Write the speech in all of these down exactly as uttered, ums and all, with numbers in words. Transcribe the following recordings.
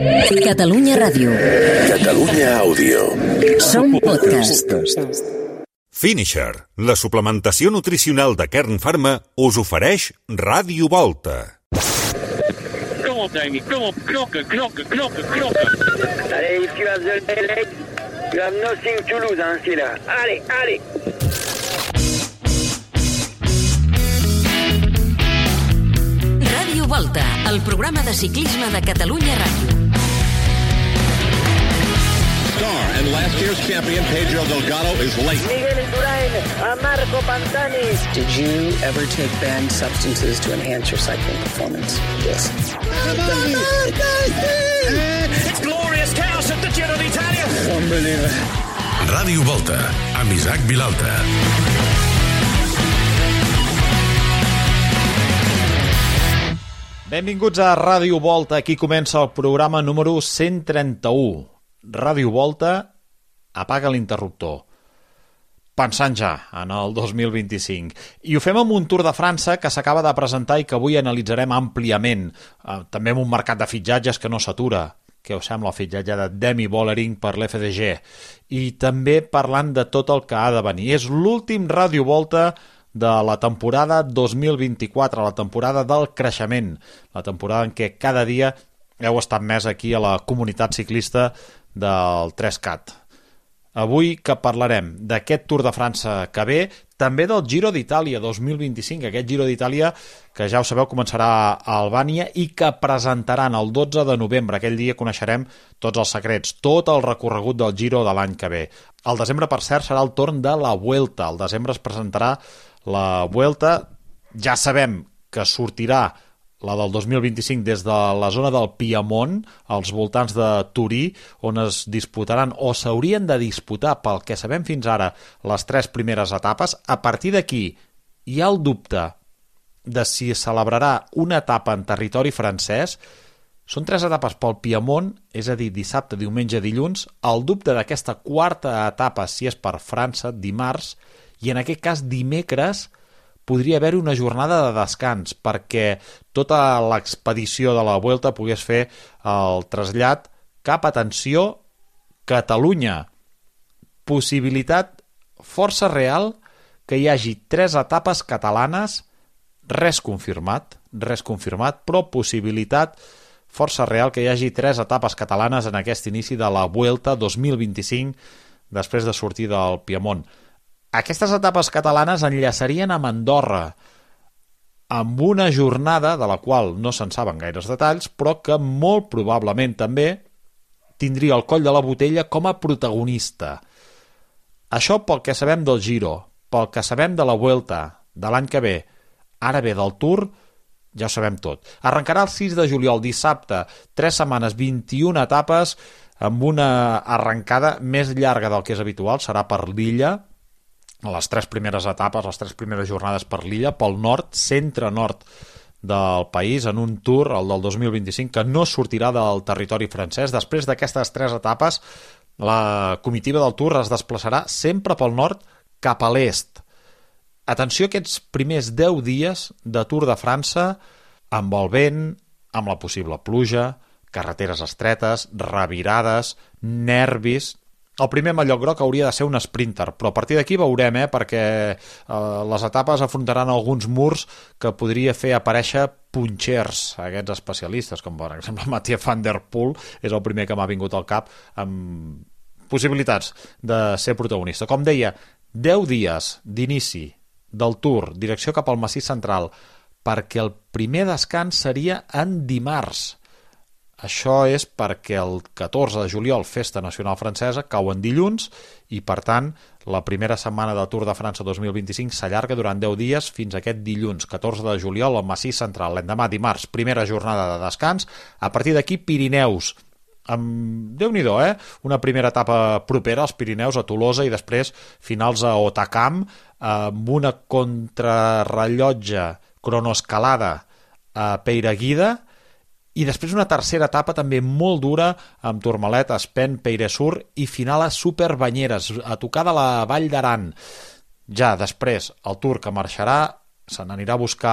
Catalunya Ràdio. Catalunya Àudio. Som podcast. Finisher, la suplementació nutricional de Kern Pharma, us ofereix Ràdio Volta. Come on, Jamie, come on, knocker, knocker, knocker, knocker. Allez, if you have the leg, you have nothing to lose, hein, c'est là. Allez, allez. Ràdio Volta, el programa de ciclisme de Catalunya Ràdio. Star and last year's champion Pedro Delgado is late. Miguel Indurain, a Marco Pantani. Did you ever take banned substances to enhance your cycling performance? Yes. It's glorious chaos at the Giro d'Italia. Unbelievable. Ràdio Volta, amb Isaac Vilalta. Benvinguts a Ràdio Volta. Aquí comença el programa número cent trenta-u. Ràdio Volta, apaga l'interruptor. Pensant ja en el dos mil vint-i-cinc. I ho fem amb un Tour de França que s'acaba de presentar i que avui analitzarem àmpliament. Eh, també amb un mercat de fitxatges que no s'atura. Què us sembla el fitxatge de Demi Vollering per l'F D G? I també parlant de tot el que ha de venir. És l'últim Ràdio Volta de la temporada dos mil vint-i-quatre, la temporada del creixement, la temporada en què cada dia heu estat més aquí a la comunitat ciclista del tres cat. Avui que parlarem d'aquest Tour de França que ve, també del Giro d'Itàlia dos mil vint-i-cinc, aquest Giro d'Itàlia que ja ho sabeu començarà a Albània i que presentaran el dotze de novembre. Aquell dia coneixerem tots els secrets, tot el recorregut del Giro de l'any que ve. El desembre, per cert, serà el torn de la Vuelta. El desembre es presentarà la Vuelta. Ja sabem que sortirà la del dos mil vint-i-cinc des de la zona del Piemont, als voltants de Turí, on es disputaran o s'haurien de disputar, pel que sabem fins ara, les tres primeres etapes. A partir d'aquí hi ha el dubte de si es celebrarà una etapa en territori francès. Són tres etapes pel Piemont, és a dir, dissabte, diumenge, dilluns. El dubte d'aquesta quarta etapa, si és per França, dimarts, i en aquest cas dimecres, podria haver-hi una jornada de descans perquè tota l'expedició de la Vuelta pogués fer el trasllat cap, atenció, Catalunya. Possibilitat força real que hi hagi tres etapes catalanes, res confirmat, res confirmat, però possibilitat força real que hi hagi tres etapes catalanes en aquest inici de la Vuelta dos mil vint-i-cinc després de sortir del Piemont. Aquestes etapes catalanes enllaçarien amb Andorra, amb una jornada de la qual no se'n saben gaires detalls, però que molt probablement també tindria el Coll de la Botella com a protagonista. Això pel que sabem del Giro, pel que sabem de la Vuelta de l'any que ve. Ara ve del Tour, ja ho sabem tot. Arrencarà el sis de juliol, dissabte, tres setmanes, vint-i-una etapes, amb una arrencada més llarga del que és habitual, serà per l'illa, les tres primeres etapes, les tres primeres jornades per l'illa, pel nord, centre-nord del país, en un Tour, el del dos mil vint-i-cinc, que no sortirà del territori francès. Després d'aquestes tres etapes, la comitiva del Tour es desplaçarà sempre pel nord cap a l'est. Atenció a aquests primers deu dies de Tour de França, amb el vent, amb la possible pluja, carreteres estretes, revirades, nervis. El primer mallot groc hauria de ser un sprinter, però a partir d'aquí veurem, eh, perquè eh, les etapes afrontaran alguns murs que podria fer aparèixer punxers, aquests especialistes, com per exemple Mathieu van der Poel, és el primer que m'ha vingut al cap, amb possibilitats de ser protagonista. Com deia, deu dies d'inici del Tour, direcció cap al Massís Central, perquè el primer descans seria en dimarts. Això és perquè el catorze de juliol, Festa Nacional Francesa, cau en dilluns i, per tant, la primera setmana del Tour de França dos mil vint-i-cinc s'allarga durant deu dies fins a aquest dilluns, catorze de juliol, al Massís Central. L'endemà, dimarts, primera jornada de descans. A partir d'aquí, Pirineus. Amb, Déu-n'hi-do, eh? Una primera etapa propera als Pirineus, a Tolosa, i després finals a Otacam, amb una contrarrellotge cronoescalada a Peiraguida, i després una tercera etapa també molt dura amb Tourmalet, Aspen, Peyresur i final a Superbanyeres, a tocar de la Vall d'Aran. Ja després el Tour que marxarà se n'anirà a buscar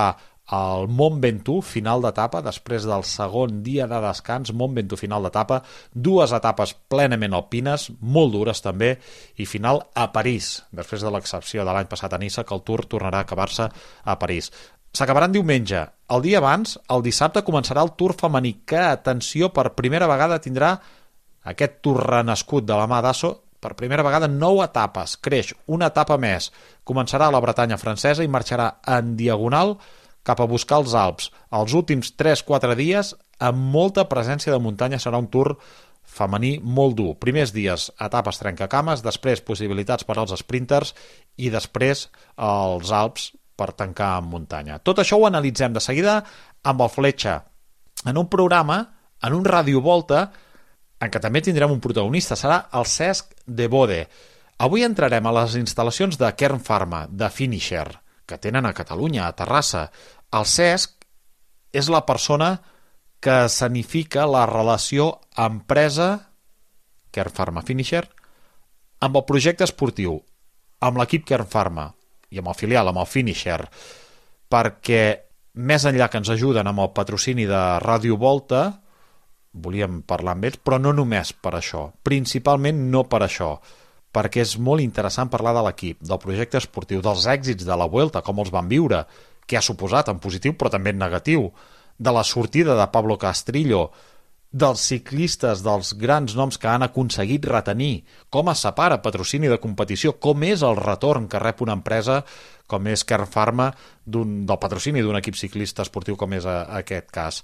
el Mont Ventoux, final d'etapa, després del segon dia de descans, Mont Ventoux, final d'etapa, dues etapes plenament alpines, molt dures també, i final a París, després de l'excepció de l'any passat a Niça, que el Tour tornarà a acabar-se a París. S'acabaran diumenge. El dia abans, el dissabte, començarà el Tour femení, que, atenció, per primera vegada tindrà aquest Tour renascut de la mà d'Asso, per primera vegada nou etapes, creix una etapa més, començarà a la Bretanya francesa i marxarà en diagonal cap a buscar els Alps. Els últims tres quatre dies, amb molta presència de muntanya, serà un Tour femení molt dur. Primers dies, etapes trencacames, després possibilitats per als sprinters i després els Alps per tancar en muntanya. Tot això ho analitzem de seguida amb el Fletxa, en un programa, en un radiovolta, en què també tindrem un protagonista, serà el Cesc de Bode. Avui entrarem a les instal·lacions de Kern Pharma, de Finisher, que tenen a Catalunya, a Terrassa. El Cesc és la persona que escenifica la relació empresa, Kern Pharma Finisher, amb el projecte esportiu, amb l'equip Kern Pharma i amb el filial, amb el Finisher, perquè més enllà que ens ajuden amb el patrocini de Ràdio Volta, volíem parlar amb ells, però no només per això, principalment no per això, perquè és molt interessant parlar de l'equip, del projecte esportiu, dels èxits de la Vuelta, com els van viure, què ha suposat en positiu però també en negatiu, de la sortida de Pablo Castrillo, dels ciclistes, dels grans noms que han aconseguit retenir, com es separa patrocini de competició, com és el retorn que rep una empresa com és Kern Pharma d'un, del patrocini d'un equip ciclista esportiu com és a, a aquest cas.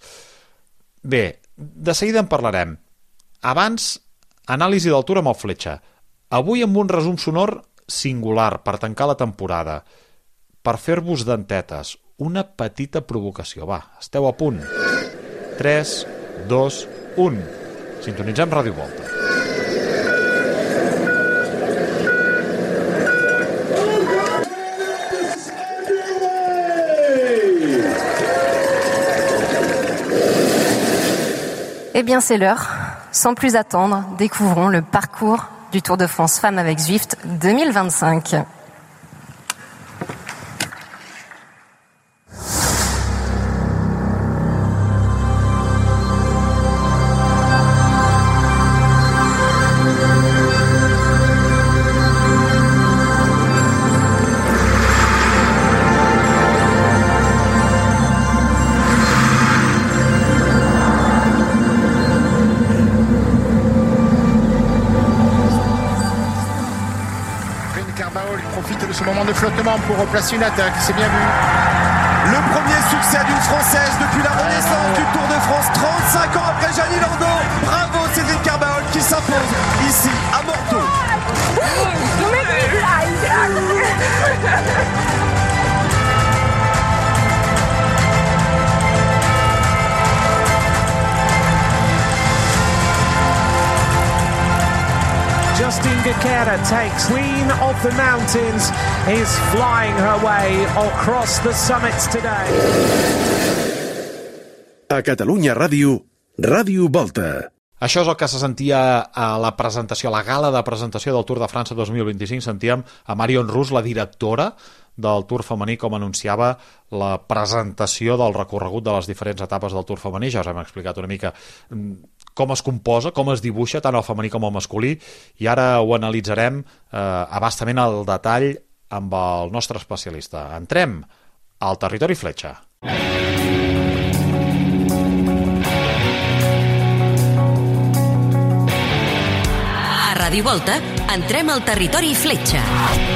Bé, de seguida en parlarem. Abans, anàlisi del Tour amb el Fletxa. Avui amb un resum sonor singular per tancar la temporada, per fer-vos dentetes, una petita provocació. Va, esteu a punt. tres, dos, un. Sintonitzem Ràdio Volta. Eh bien, c'est l'heure. Sans plus attendre, découvrons le parcours du Tour de France Femmes avec Zwift deux mille vingt-cinq. Flottement pour replacer une attaque, c'est bien vu. Le premier succès d'une Française depuis la renaissance du Tour de France, trente-cinq ans après Gianni Lando. Bravo Cédric Carbaol qui s'impose ici à Morteau. Justine Guerra takes Queen of the Mountains, is flying her way across the summits today. A Catalunya Ràdio, Ràdio Volta. Això és el que se sentia a la presentació, a la gala de presentació del Tour de França dos mil vint-i-cinc. Sentíem a Marion Rousse, la directora del Tour femení, com anunciava la presentació del recorregut de les diferents etapes del Tour femení. Ja us hem explicat una mica com es composa, com es dibuixa tant el femení com el masculí, i ara ho analitzarem eh, abastament al detall amb el nostre especialista. Entrem al territori Fletxa. A Ràdio Volta entrem al territori Fletxa.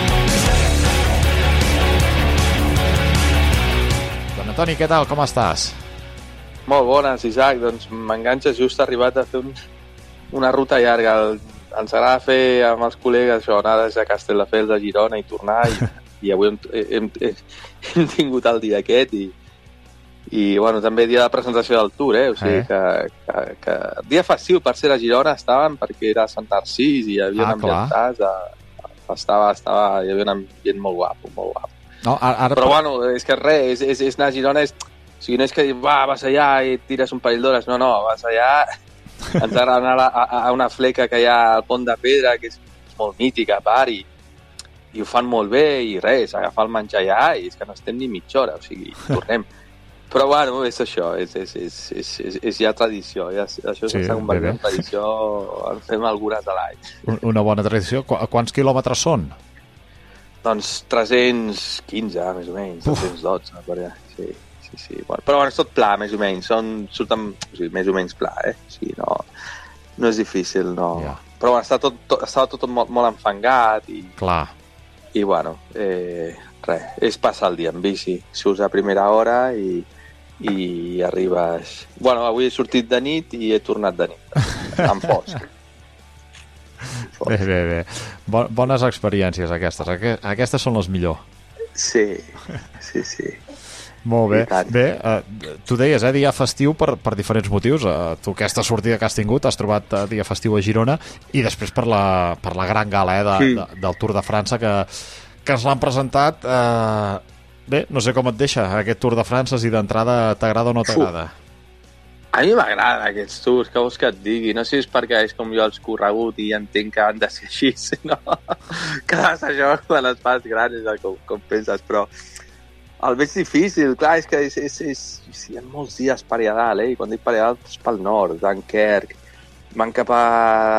Don Antoni, què tal? Com estàs? Molt bones, Isaac. Doncs m'enganxa, just arribat a fer un, una ruta llarga. El, ens agrada fer amb els col·legues això, anar des de Castelldefels a Girona i tornar, i, i avui hem, hem, hem tingut el dia aquest i, i bueno, també dia de presentació del Tour, eh? O sigui, eh. que, que, que dia festiu per ser a Girona estaven, perquè era Sant Narcís i hi havia ah, un ambientàs, estava, estava, hi havia un ambient molt guapo, molt guapo. No, ara, ara... Però bueno, és que res, és, és, és anar a Girona, és... O sigui, no és que va, vas allà i tires un parell d'hores, no, no, vas allà, ens agrada anar a, a, a una fleca que hi ha al Pont de Pedra, que és molt mítica, a part, i, i ho fan molt bé, i res, agafar el menjar allà, i és que no estem ni mitja hora, o sigui, tornem. Però bueno, és això, és, és, és, és, és, és ja tradició, ja, això Sí, s'ha convertit bé, bé. en tradició, en fem algunes a l'any. Un- Una bona tradició. Qu- Quants quilòmetres són? Doncs tres-cents quinze, més o menys, tres-cents dotze, per allà. Sí, sí, sí. Bueno, però bueno, és tot pla, més o menys, són, surten, o sigui, més o menys pla, eh? O sigui, no, no és difícil, no. Ja. Però bueno, està tot, tot, estava tot molt, molt enfangat i, Clar. i bueno, eh, res, és passar el dia en bici. Surts a primera hora i, i arribes... Bueno, avui he sortit de nit i he tornat de nit, en fosc. Bé, bé, bé. Bo- bones experiències aquestes. Aqu aquestes són les millor. Sí, sí, sí. Molt bé. I tant. Bé, eh, tu deies, eh, dia festiu per, per diferents motius. Eh, tu aquesta sortida que has tingut has trobat eh, dia festiu a Girona i després per la, per la gran gala eh, de, Sí. de, del Tour de França que, que ens l'han presentat. Eh, bé, no sé com et deixa aquest Tour de França, si d'entrada t'agrada o no t'agrada. A mi m'agrada aquests tours, que vols que et digui? No sé si és perquè és com jo els corregut i entenc que han de ser així, no? Clar, això quan les fas grans és el com, com penses, però el veig difícil, clar, és que és, és, és, és, hi ha molts dies per allà dalt, eh? I quan dic per allà dalt és pel nord, Dunkerque, van cap a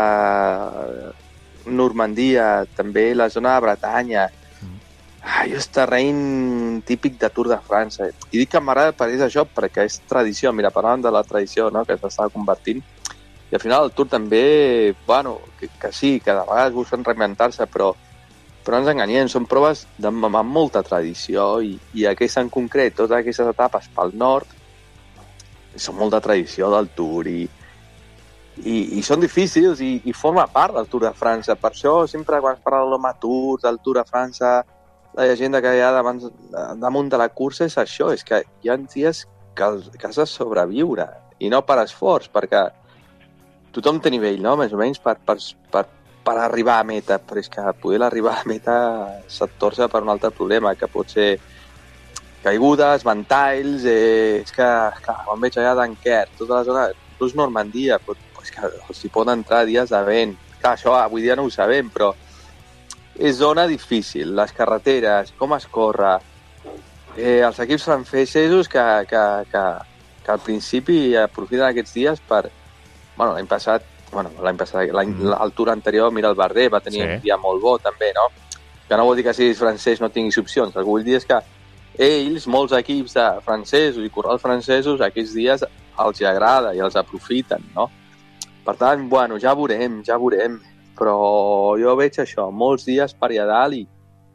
Normandia, també la zona de Bretanya. Ah, jo és terreny típic de Tour de França. I dic que m'agrada per és això, perquè és tradició. Mira, parlàvem de la tradició, no?, que s'estava convertint. I al final el Tour també, bueno, que, que sí, que de vegades busquen reinventar-se, però, però no ens enganyem, són proves de, amb molta tradició i, i aquesta en concret, totes aquestes etapes pel nord, són molt de tradició del Tour i, i, i són difícils i, i forma part del Tour de França. Per això sempre quan es parla de l'Home Tour, del Tour de França, la llegenda que hi ha davant, damunt de la cursa és això, és que hi ha dies que, els, que has de sobreviure i no per esforç, perquè tothom té nivell, no?, més o menys per, per, per, per arribar a meta, però és que poder arribar a meta se't torça per un altre problema, que pot ser caigudes, ventalls, eh, és que, clar, quan veig allà Dunkerque, tota la zona, inclús Normandia, però, però és que els hi poden entrar dies de vent. Clar, això avui dia no ho sabem, però és zona difícil, les carreteres, com es corre, eh, els equips francesos que, que, que, que al principi aprofiten aquests dies per... Bueno, l'any passat, bueno, l'any passat, l'any, mm. el Tour anterior, mira, el Bardet va tenir sí. un dia molt bo, també, no? Que no vol dir que si és francès no tinguis opcions. El que vull dir és que ells, molts equips de francesos i corrals francesos, aquests dies els hi agrada i els aprofiten, no? Per tant, bueno, ja veurem, ja veurem. Però jo veig això, molts dies per allà dalt i,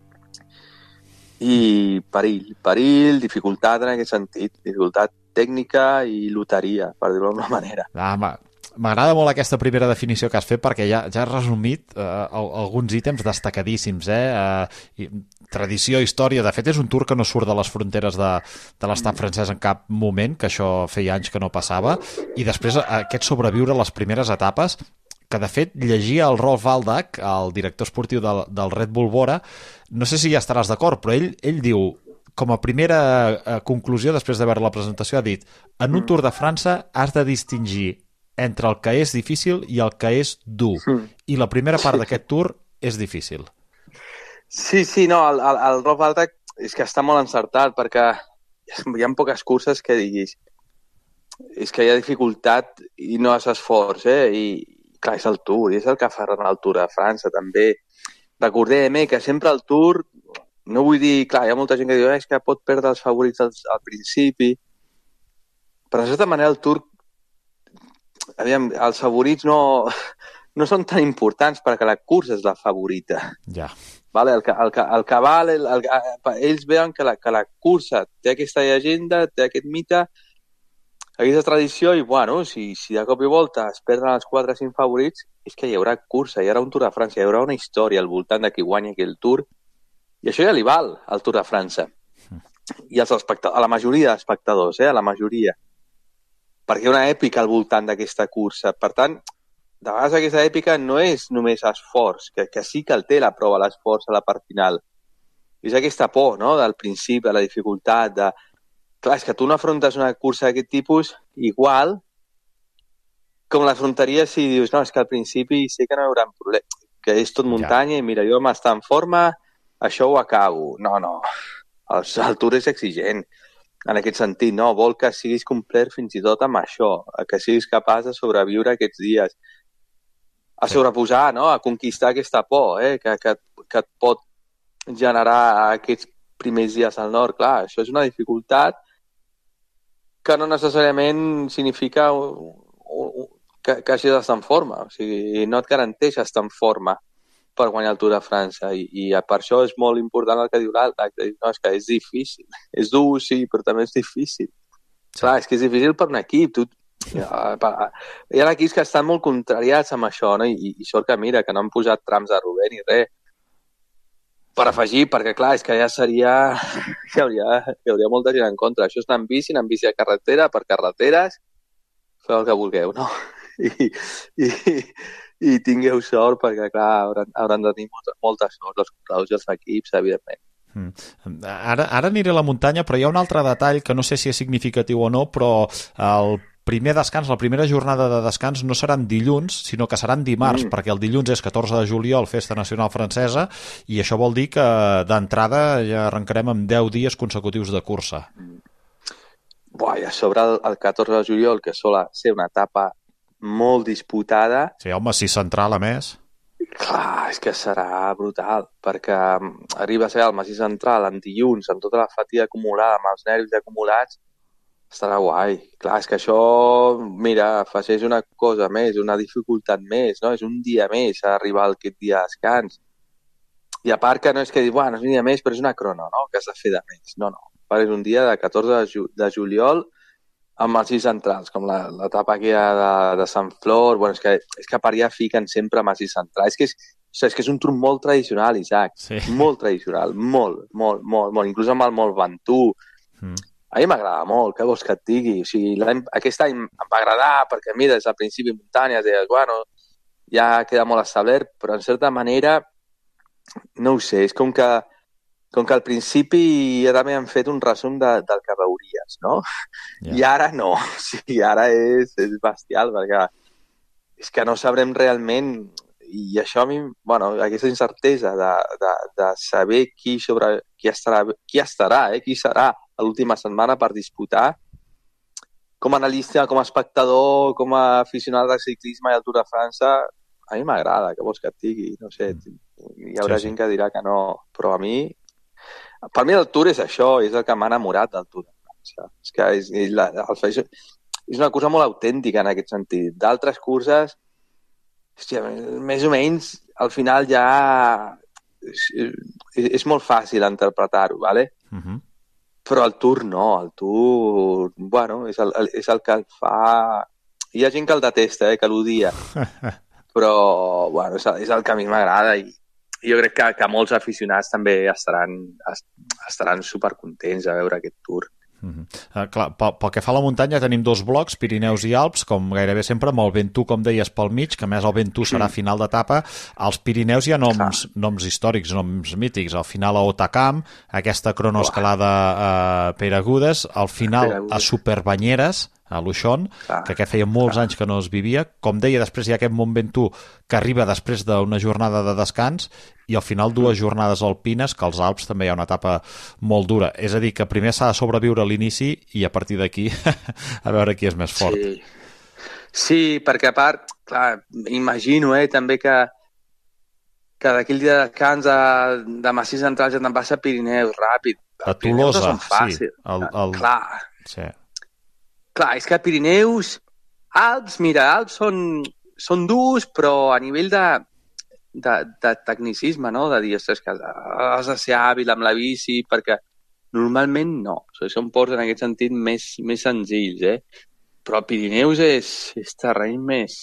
i perill, perill, dificultat en aquest sentit, dificultat tècnica i loteria, per dir-ho d'alguna manera. Ah, m'agrada molt aquesta primera definició que has fet perquè ja, ja has resumit eh, alguns ítems destacadíssims, eh? Eh, tradició, història, de fet és un Tour que no surt de les fronteres de, de l'estat francès en cap moment, que això feia anys que no passava, i després aquest sobreviure a les primeres etapes, que de fet llegia el Rolf Aldag, el director esportiu del, del Red Bull Bora, no sé si ja estaràs d'acord, però ell, ell diu, com a primera eh, conclusió, després de veure la presentació, ha dit, en un Tour de França has de distingir entre el que és difícil i el que és dur, i la primera part d'aquest Tour és difícil. Sí, sí, no, el, el, el Rolf Aldag és que està molt encertat, perquè hi ha poques curses que diguis és que hi ha dificultat i no és esforç, eh? I clar, és el Tour, i és el que fa el Tour de França, també. Recordem, eh, que sempre el Tour, no vull dir, clar, hi ha molta gent que diu eh, és que pot perdre els favorits al, al principi, però de certa manera el Tour, aviam, els favorits no, no són tan importants perquè la cursa és la favorita. Ja. Vale? El, el, el cabal, el, el, ells veuen que la, que la cursa té aquesta llegenda, té aquest mite, aquesta tradició, i bueno, si, si de cop i volta es perden els quatre o cinc favorits, és que hi haurà cursa, hi haurà un Tour de França, hi haurà una història al voltant de qui guanya aquell Tour, i això ja li val al Tour de França. I als espectadors, a la majoria d'espectadors, eh, a la majoria. Perquè hi ha una èpica al voltant d'aquesta cursa. Per tant, de vegades aquesta èpica no és només esforç, que, que sí que el té la prova, l'esforç a la part final. És aquesta por, no?, del principi, de la dificultat, de... Clar, és que tu no afrontes una cursa d'aquest tipus igual com l'afrontaries si dius, no, és que al principi sé que no hi haurà problema, que és tot muntanya ja. I mira, jo m'està en forma, això ho acabo. No, no, el, el Tour és exigent. en aquest sentit, no? Vol que siguis complet fins i tot amb això, que siguis capaç de sobreviure aquests dies, a sobreposar, no? A conquistar aquesta por, eh? que, que, que et pot generar aquests primers dies al nord. Clar, això és una dificultat que no necessàriament significa que, que hagis d'estar en forma, o sigui, no et garanteix estar en forma per guanyar el Tour de França, i, i per això és molt important el que diu l'Alta, que no, és que és difícil, és dur, sí, però també és difícil. Sí. Clar, és que és difícil per un equip, tu, hi ha equips que estan molt contrariats amb això, no? I, i sort que mira, que no han posat trams de Rubén ni res, per afegir, perquè clar, és que ja seria, hi hauria, hi hauria molta gent en contra, això és anar en bici, anar en bici a carretera, per carreteres, feu el que vulgueu, no? I, i, i tingueu sort, perquè clar, hauran, hauran de tenir molta, molta sort els corredors i els equips, evidentment. Mm. Ara, ara aniré a la muntanya, però hi ha un altre detall que no sé si és significatiu o no, però el primer descans, la primera jornada de descans no seran dilluns, sinó que seran dimarts, mm. perquè el dilluns és catorze de juliol, Festa Nacional Francesa, i això vol dir que d'entrada ja arrencarem amb deu dies consecutius de cursa. Mm. Buah, i a sobre el, el catorze de juliol, que sol ser una etapa molt disputada... Sí, home, si central, a més... Clar, és que serà brutal, perquè arriba a ser el Massís Central en dilluns, amb tota la fatiga acumulada, amb els nervis acumulats, estarà guai. Clar, és que això, mira, afegeix una cosa més, una dificultat més, no? És un dia més a arribar a aquest dia de descans. I a part que no és que dir, bueno, és un dia més, però és una crono, no?, que has de fer de més. No, no. A part, és un dia de catorze de, ju de juliol amb els sis centrals, com l'etapa aquí de, de Sant Flor. Bueno, és que, és que a part ja fiquen sempre amb els sis centrals. És que és, és que és un Tour molt tradicional, Isaac. Sí. Molt tradicional, molt, molt, molt, molt. Inclús amb el molt Ventoux. Mm. A mi m'agrada molt, què vols que et digui? O sigui, aquest any em va agradar perquè, mira, des del principi muntanya, deies, bueno, ja queda molt establert, però en certa manera, no ho sé, és com que com que al principi ja també han fet un resum de, del que veuries, no? Yeah. I ara no, o sigui, ara és, és bestial, perquè és que no sabrem realment, i això a mi, bueno, aquesta incertesa de, de, de saber qui, sobre, qui estarà, qui estarà, eh? Qui serà a l'última setmana per disputar, com a analista, com a espectador, com a aficionat del ciclisme i al Tour de França, a mi m'agrada, que vols que et digui, no sé, hi haurà sí, gent sí. que dirà que no, però a mi... Per mi el Tour és això, és el que m'ha enamorat del Tour de França. És que és, és, la, el, és una cursa molt autèntica en aquest sentit. D'altres curses, hòstia, més o menys, al final ja és, és, és molt fàcil interpretar-ho, ¿vale? Uh-huh. Però el Tour no, el Tour, bueno, és el, és el que el fa... Hi ha gent que el detesta, eh, que l'odia, però bueno, és, és el que a mi m'agrada i jo crec que, que molts aficionats també estaran, estaran supercontents a veure aquest Tour. Mm-hmm. uh, clar, pel, pel que fa a la muntanya tenim dos blocs, Pirineus i Alps, com gairebé sempre, amb el Ventoux, com deies, pel mig, que a més el Ventoux serà mm. final d'etapa. Als Pirineus hi ha noms, noms històrics, noms mítics. Al final a Otacam, aquesta cronoescalada a Peragudes, al final a Superbanyeres, a Luixón, ah, que aquest feia molts ah. anys que no es vivia. Com deia, després hi ha aquest Mont Ventoux que arriba després d'una jornada de descans i al final dues jornades alpines, que als Alps també hi ha una etapa molt dura. És a dir, que primer s'ha de sobreviure a l'inici i a partir d'aquí a veure qui és més fort. Sí, sí, perquè a part, clar, imagino eh, també que que d'aquell dia de descans de, de Massís Central ja te'n vas a Pirineus ràpid. A Tolosa, sí. El, el... Clar. Sí. Clar, és que Pirineus, Alps, mira, Alps són, són durs, però a nivell de, de, de tecnicisme, no? De dir, ostres, que has de ser hàbil amb la bici, perquè normalment no. O sigui, són ports en aquest sentit més, més senzills, eh? Però Pirineus és, és terreny més...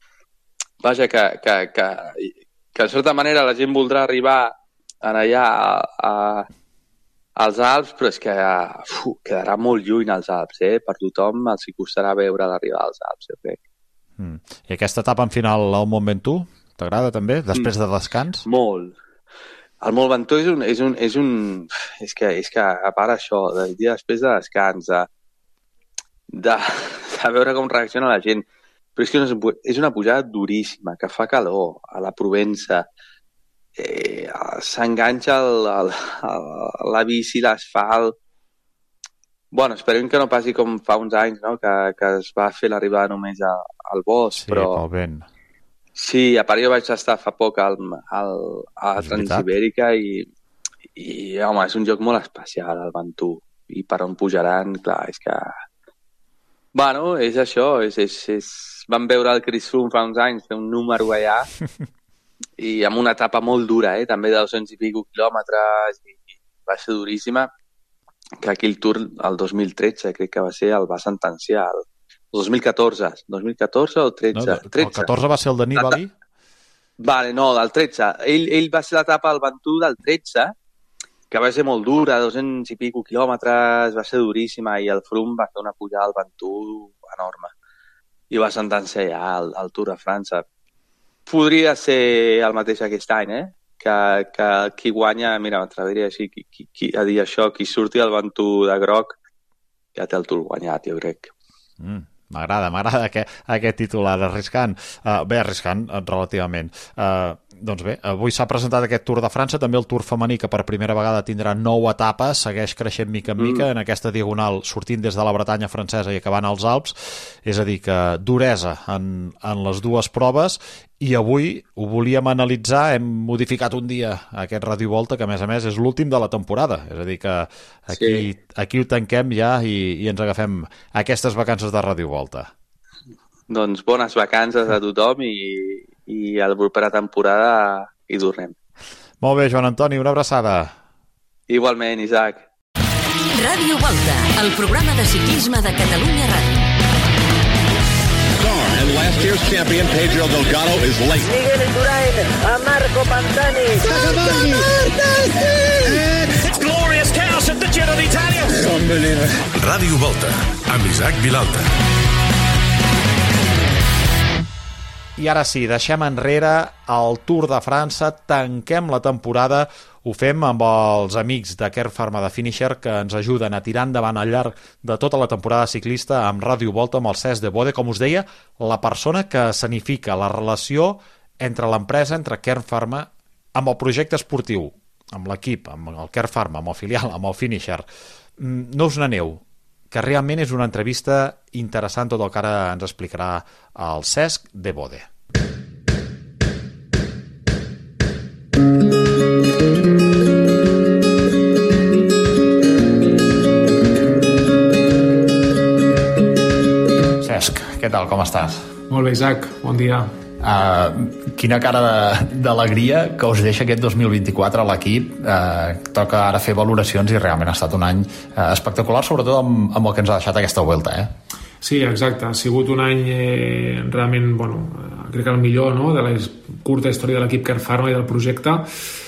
Vaja, que, que, que, que en certa manera la gent voldrà arribar en allà a... a als Alps, però és que uf, quedarà molt lluny als Alps, eh? Per tothom els hi costarà veure l'arribada als Alps, jo crec. Mm. I aquesta etapa en final al Mont Ventoux, t'agrada també, després de descans? Molt. El Mont Ventoux és un... És, un, és, un, és, que, és que, a part això, del dia després de descans, de, de, de veure com reacciona la gent, però és que és una pujada duríssima, que fa calor a la Provença, Eh, s'enganxa el, el, el, la bici, l'asfalt, Bueno, esperem que no passi com fa uns anys, no? que, que es va fer l'arribada només a, al bosc, sí, però... pel vent. Sí, a part jo vaig estar fa poc al, al, a Transibèrica i, i, home, és un lloc molt especial, el Bantú. I per on pujaran, clar, és que... Bueno, és això, és, és, és... Vam veure el Chris Froome fa uns anys fer un número allà i amb una etapa molt dura, eh? També de dos-cents i pico quilòmetres i, i va ser duríssima, que aquí el Tour, el dos mil tretze, crec que va ser, el va sentenciar, el dos mil catorze, dos mil catorze o tretze? No, el catorze va ser el de Nibali? Vale, no, del tretze. Ell, ell va ser l'etapa al Bantú del tretze, que va ser molt dura, dos-cents i pico quilòmetres, va ser duríssima, i el Froome va fer una pujada al Bantú enorme. I va sentenciar ja al, al Tour de França. Podria ser el mateix aquest any, eh? Que, que qui guanya, mira, m'atreviria així, qui, qui, qui, a dir això, qui surti al Bantú de groc, ja té el Tour guanyat, jo crec. Mm. M'agrada, m'agrada aquest, aquest titular, arriscant. Uh, bé, arriscant, relativament. Uh, doncs bé, avui s'ha presentat aquest Tour de França, també el Tour femení, que per primera vegada tindrà nou etapes, segueix creixent mica en mica, mm. en aquesta diagonal, sortint des de la Bretanya francesa i acabant als Alps, és a dir, que duresa en, en les dues proves, i avui ho volíem analitzar, hem modificat un dia aquest Ràdio Volta, que a més a més és l'últim de la temporada, és a dir que aquí, sí. aquí ho tanquem ja i, i ens agafem aquestes vacances de Ràdio Volta. Doncs bones vacances a tothom i, i a la propera temporada hi tornem. Molt bé, Joan Antoni, una abraçada. Igualment, Isaac. Ràdio Volta, el programa de ciclisme de Catalunya Ràdio. And last year's champion Pedro Delgado is late. Miguel Indurain, a Marco Pantani. It's glorious chaos at the Giro d'Italia. Unbelievable. Ràdio Volta, amb Isaac Vilalta. I ara sí, deixem enrere el Tour de França, tanquem la temporada, ho fem amb els amics de Kern Pharma de Finisher, que ens ajuden a tirar endavant al llarg de tota la temporada ciclista amb Ràdio Volta, amb el Cesc de Bode, com us deia, la persona que escenifica la relació entre l'empresa, entre Kern Pharma, amb el projecte esportiu, amb l'equip, amb el Kern Pharma, amb el filial, amb el Finisher. No us n'aneu, que realment és una entrevista interessant, tot el que ara ens explicarà el Cesc de Bode. Cesc, què tal, com estàs? Molt bé, Isaac, bon dia. Uh, quina cara d'alegria que us deixa aquest dos mil vint-i-quatre a l'equip. Uh, toca ara fer valoracions i realment ha estat un any uh, espectacular, sobretot amb, amb el que ens ha deixat aquesta Vuelta, eh? Sí, exacte. Ha sigut un any eh, realment, bueno, crec que el millor, no?, de la curta història de l'equip Kern Pharma i del projecte.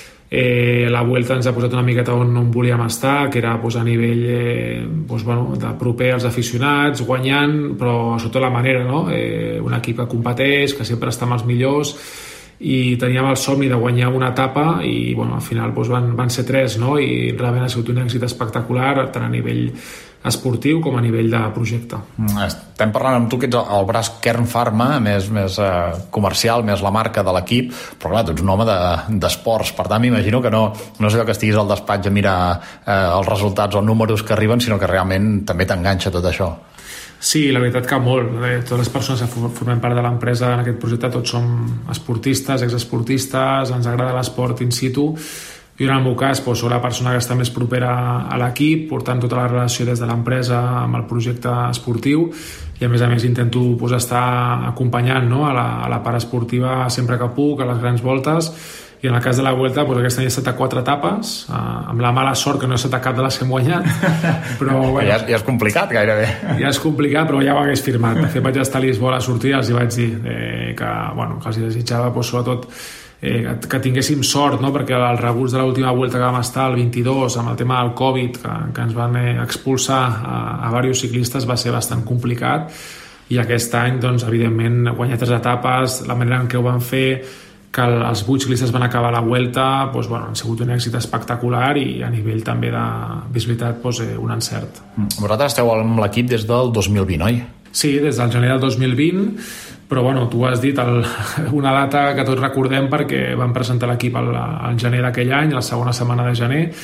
Eh, la Vuelta ens ha posat una miqueta on, on volíem estar, que era pues, a nivell eh, pues, bueno, de proper als aficionats, guanyant, però sobretot la manera, no? Eh, un equip que competeix, que sempre està amb els millors, i teníem el somni de guanyar una etapa i bueno, al final doncs, van, van ser tres, no? I realment ha sigut un èxit espectacular tant a nivell esportiu com a nivell de projecte. Estem parlant amb tu que ets el braç Kern Pharma, més, més eh, comercial, més la marca de l'equip, però clar, tu ets un home d'esports, de, per tant m'imagino que no, no és allò que estiguis al despatx a mirar eh, els resultats o números que arriben, sinó que realment també t'enganxa tot això. Sí, la veritat que molt. Totes les persones que formem part de l'empresa en aquest projecte tots som esportistes, exesportistes, ens agrada l'esport in situ. Jo en el meu cas doncs, soc la persona que està més propera a l'equip, portant tota la relació des de l'empresa amb el projecte esportiu i a més a més intento doncs, estar acompanyant, no?, a, la, a la part esportiva sempre que puc, a les grans voltes. I en el cas de la Vuelta, doncs, aquest any he estat a quatre etapes, eh, amb la mala sort que no he estat a cap de les que hem guanyat. Però, bueno, ja, ja és complicat, gairebé. Ja és complicat, però ja ho hagués firmat. De fet, vaig estar a Lisboa a la sortida i els hi vaig dir eh, que, bueno, que els hi desitjava, doncs, sobretot, eh, que tinguéssim sort, no?, perquè el rebuig de l'última Vuelta que vam estar, el vint-i-dos, amb el tema del Covid, que, que ens van eh, expulsar a, a diversos ciclistes, va ser bastant complicat. I aquest any, doncs, evidentment, guanyar tres etapes, la manera en què ho van fer, que els vuit ciclistes van acabar la Vuelta, doncs, bueno, han sigut un èxit espectacular i a nivell també de visibilitat doncs, un encert. Vosaltres esteu amb l'equip des del dos mil vint, oi? Sí, des del gener del dos mil vint, però bueno, tu has dit el, una data que tots recordem perquè vam presentar l'equip al, al gener d'aquell any, la segona setmana de gener,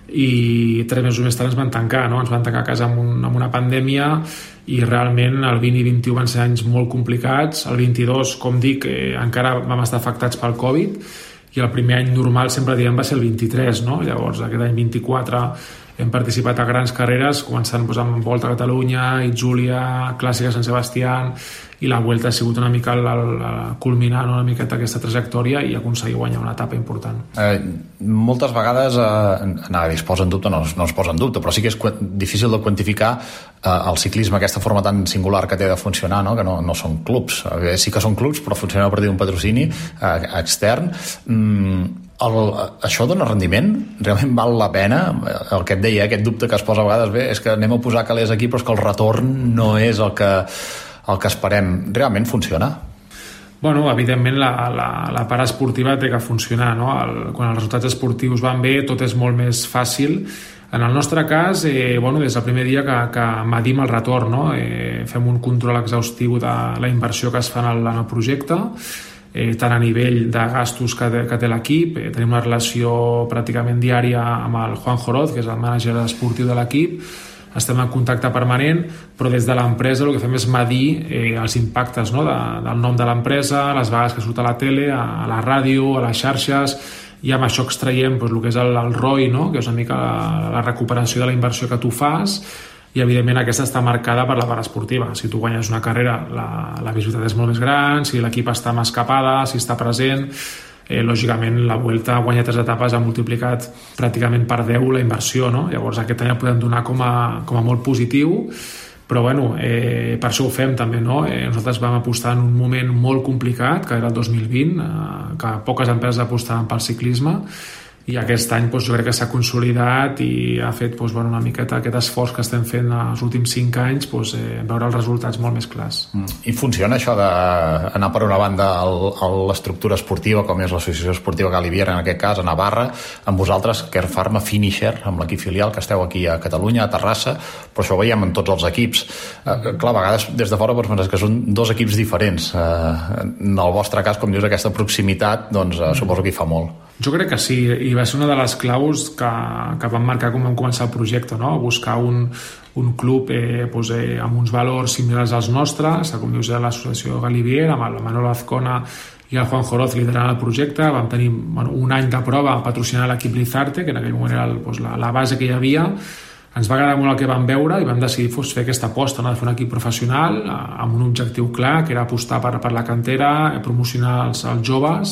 i tres mesos més tard ens van tancar, no? Ens van tancar a casa amb, un, amb una pandèmia i realment el vint i vint-i-u van ser anys molt complicats. El vint-i-dos, com dic, eh, encara vam estar afectats pel Covid i el primer any normal sempre diem va ser el vint-i-tres, no? Llavors aquest any vint-i-quatre hem participat a grans carreres, començant doncs, amb Volta a Catalunya, Itzulia, Clàssica Sant Sebastián, i la Vuelta ha sigut una mica el, el, el culminar una miqueta aquesta trajectòria i aconseguir guanyar una etapa important. Eh, moltes vegades eh, anava a dir, es posa en dubte, no, no es posa en dubte, però sí que és difícil de quantificar eh, el ciclisme, aquesta forma tan singular que té de funcionar, no? Que no, no són clubs, eh, sí que són clubs, però funcionen a partir d'un patrocini eh, extern. Mm, el, això dona rendiment? Realment val la pena? El que et deia, aquest dubte que es posa a vegades, bé, és que anem a posar calés aquí, però és que el retorn no és el que el que esperem. Realment funciona? Bueno, evidentment la, la, la part esportiva té que funcionar, no? El, quan els resultats esportius van bé tot és molt més fàcil. En el nostre cas, eh, bueno, des del primer dia que, que medim el retorn, no? Eh, fem un control exhaustiu de la inversió que es fa en el, en el projecte, eh, tant a nivell de gastos que, que té l'equip. Eh, tenim una relació pràcticament diària amb el Juan Joroz, que és el mànager esportiu de l'equip. Estem en contacte permanent, però des de l'empresa el que fem és medir eh, els impactes, no? de, del nom de l'empresa, les vegades que surt a la tele, a, a la ràdio, a les xarxes, i amb això extraiem doncs, el que és el, el R O I, no? Que és una mica la, la recuperació de la inversió que tu fas, i evidentment aquesta està marcada per la part esportiva. Si tu guanyes una carrera, la, la visibilitat és molt més gran, si l'equip està amb escapada, si està present. Eh, lògicament la Vuelta ha guanyat tres etapes, ha multiplicat pràcticament per deu la inversió, no? Llavors aquest any el podem donar com a, com a molt positiu, però bueno, eh, per això ho fem també, no? Eh, nosaltres vam apostar en un moment molt complicat, que era el dos mil vint, eh, que poques empreses apostaven pel ciclisme, i aquest any doncs, jo crec que s'ha consolidat i ha fet doncs, bueno, una miqueta aquest esforç que estem fent els últims cinc anys, doncs, eh, veure els resultats molt més clars. Mm. I funciona això d'anar per una banda a l'estructura esportiva, com és l'associació esportiva Galibier, en aquest cas, a Navarra, amb vosaltres, Kern Pharma, Finisher, amb l'equip filial, que esteu aquí a Catalunya, a Terrassa, però això ho veiem en tots els equips. Eh, clar, a vegades des de fora pots pensar que són dos equips diferents. Eh, en el vostre cas, com dius, aquesta proximitat, doncs eh, suposo que hi fa molt. Jo crec que sí, i va ser una de les claus que, que vam marcar com vam començar el projecte, no? Buscar un, un club eh, pues, eh, amb uns valors similars als nostres, com dius, l'associació Galibier, amb el Manolo Azcona i el Juan Joroz liderant el projecte. Vam tenir bueno, un any de prova patrocinant l'equip Lizarte, que en aquell moment era el, pues, la, la base que hi havia. Ens va agradar molt el que vam veure i vam decidir pues, fer aquesta aposta, no? De fer un equip professional amb un objectiu clar, que era apostar per, per la cantera, promocionar els, els joves,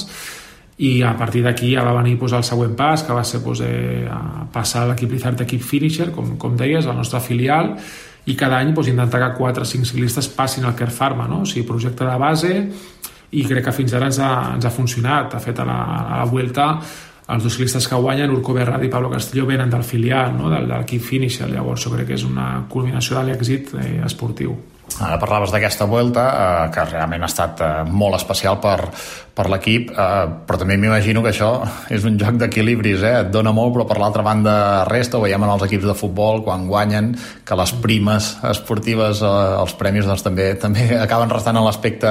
i a partir d'aquí ja va venir pues, el següent pas, que va ser pues, eh, passar a l'equip Lizarte, equip Finisher, com, com deies, el nostre filial, i cada any pues, intentar que quatre o cinc ciclistes passin al Kern Pharma, no? O sigui, projecte de base, i crec que fins ara ens ha, ens ha funcionat. De fet, a la, a la Vuelta els dos ciclistes que guanyen, Urco Berradi i Pablo Castillo, venen del filial, no? Del, de l'equip Finisher. Llavors jo crec que és una culminació de l'èxit eh, esportiu. Ara parlaves d'aquesta Vuelta, eh, que realment ha estat eh, molt especial per, per l'equip, eh, però també m'imagino que això és un joc d'equilibris, eh? Et dona molt, però per l'altra banda resta. Ho veiem en els equips de futbol, quan guanyen, que les primes esportives, eh, els premis, doncs, també, també acaben restant en l'aspecte